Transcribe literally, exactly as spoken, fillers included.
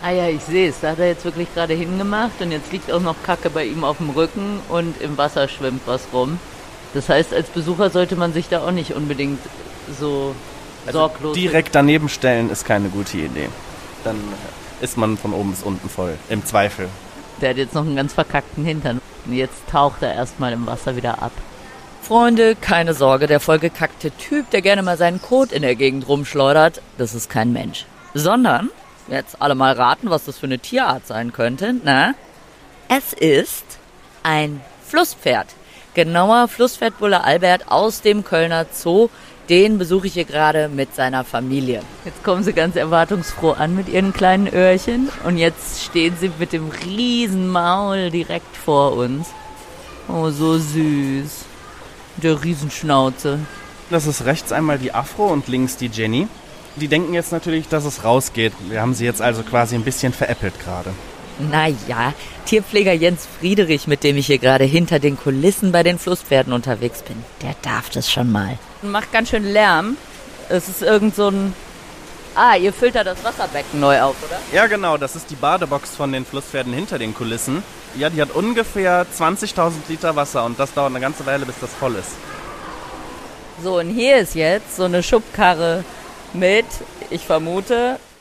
Ah ja, ich sehe es. Da hat er jetzt wirklich gerade hingemacht und jetzt liegt auch noch Kacke bei ihm auf dem Rücken und im Wasser schwimmt was rum. Das heißt, als Besucher sollte man sich da auch nicht unbedingt so also sorglos... Direkt daneben stellen ist keine gute Idee. Dann ist man von oben bis unten voll, im Zweifel. Der hat jetzt noch einen ganz verkackten Hintern. Und jetzt taucht er erstmal im Wasser wieder ab. Freunde, keine Sorge, der vollgekackte Typ, der gerne mal seinen Kot in der Gegend rumschleudert, das ist kein Mensch. Sondern, jetzt alle mal raten, was das für eine Tierart sein könnte, na? Es ist ein Flusspferd. Genauer Flusspferdbulle Albert aus dem Kölner Zoo. Den besuche ich hier gerade mit seiner Familie. Jetzt kommen sie ganz erwartungsfroh an mit ihren kleinen Öhrchen. Und jetzt stehen sie mit dem riesen Maul direkt vor uns. Oh, so süß. Der Riesenschnauze. Das ist rechts einmal die Afro und links die Jenny. Die denken jetzt natürlich, dass es rausgeht. Wir haben sie jetzt also quasi ein bisschen veräppelt gerade. Naja, Tierpfleger Jens Friedrich, mit dem ich hier gerade hinter den Kulissen bei den Flusspferden unterwegs bin, der darf das schon mal. Macht ganz schön Lärm. Es ist irgend so ein... Ah, ihr füllt da das Wasserbecken neu auf, oder? Ja, genau. Das ist die Badebox von den Flusspferden hinter den Kulissen. Ja, die hat ungefähr zwanzigtausend Liter Wasser und das dauert eine ganze Weile, bis das voll ist. So, und hier ist jetzt so eine Schubkarre mit, ich vermute,